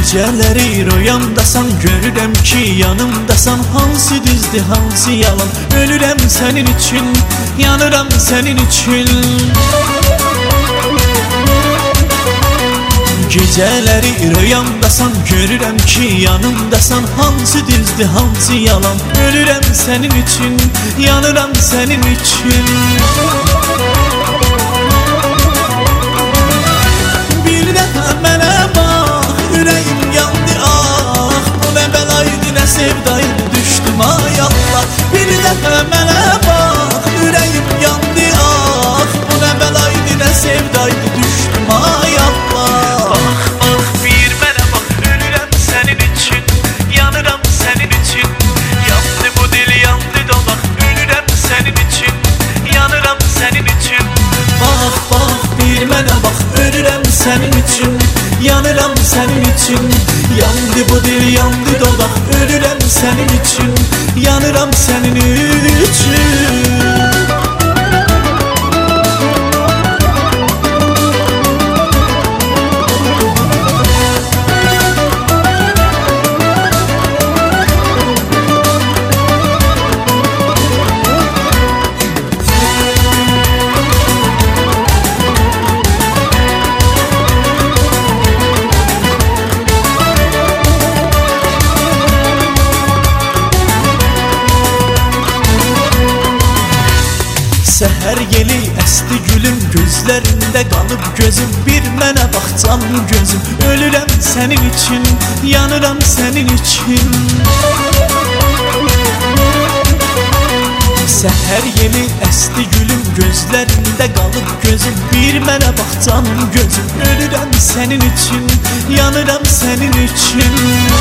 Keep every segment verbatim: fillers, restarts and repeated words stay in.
Gecələri rüyamdasan, görürəm ki yanımdasan. Hansı düzdür, hansı yalan? Ölürəm sənin üçün, yanıram sənin üçün. Gecələri rüyamdasan, görürəm ki yanımdasan. Hansı düzdür, hansı yalan? Ölürəm sənin üçün, yanıram sənin üçün. Bir dəfə mənə bax, ürəyim yandı ah. Bu nə bəlaydı, nə sevdaydı, düşdüm ay Allah. Bir dəfə mənə bax, ürəyim yandı ah. Bu nə bəlaydı, nə sevdaydı, düşdüm ay Allah. Sənin üçün, yanıram sənin üçün. Yandı bu dil, yandı dodaq. Ölürəm sənin üçün, yanıram sənin üçün. Səhər yeli əsti gülüm, gözlərində qalıb gözüm. Bir mənə bax canım gözüm, ölürəm sənin üçün, yanıram sənin üçün. Səhər yeli əsti gülüm, gözlərində qalıb gözüm. Bir mənə bax canım gözüm, ölürəm sənin üçün, yanıram sənin üçün.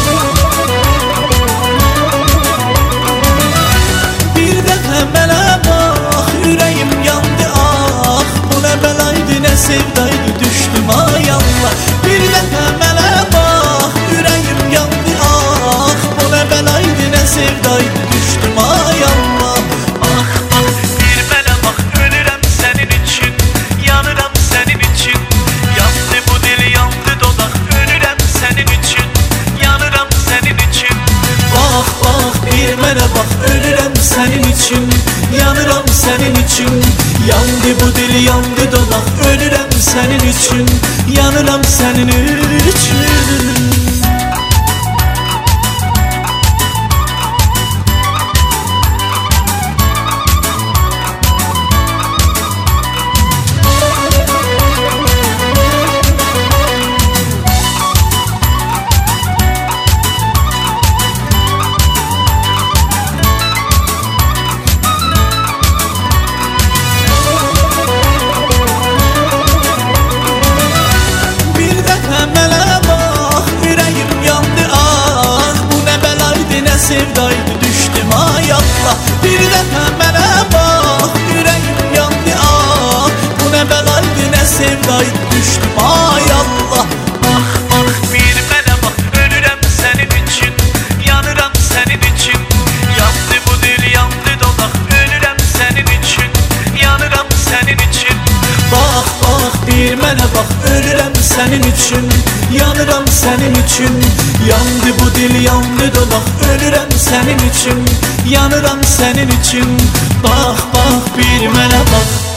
Bir dəfə mənə bax, ürəyim yandı ah. Bu nə bəlaydı, nə sevdaydı, düşdüm ay Allah. Bir dəfə mənə bax, ürəyim yandı ah. Bu nə bəlaydı, nə sevdaydı, düşdüm ay Allah. Ah ah, bir mənə bax, ölürəm sənin üçün, yanıram sənin üçün. Yandı bu dil, yandı dodaq. Ölürəm sənin üçün, yanıram sənin üçün. Bax bax, bir mənə bax, ölürəm sənin üçün, yanıram sənin üçün. Yandı bu dil, yandı dodaq. Ölürəm sənin üçün, yanıram sənin üçün. Sevdaydı, düşdüm ay Allah. Bir dəfə mənə bax, ürəyim yandı ah. Bu nə bəlaydı, nə sevdaydı, düşdüm ay Allah. Ah ah, bir mənə bax, ölürəm sənin üçün, yanıram sənin üçün. Yandı bu dil, yandı dodaq. Ölürəm sənin üçün, yanıram sənin üçün. Bax bax, bir mənə bax, ölürəm sənin üçün, yanıram sənin üçün. Yandı bu dil, yandı dodaq. Ölürəm sənin üçün, yanıram sənin üçün. Bax bax, bir mənə bax.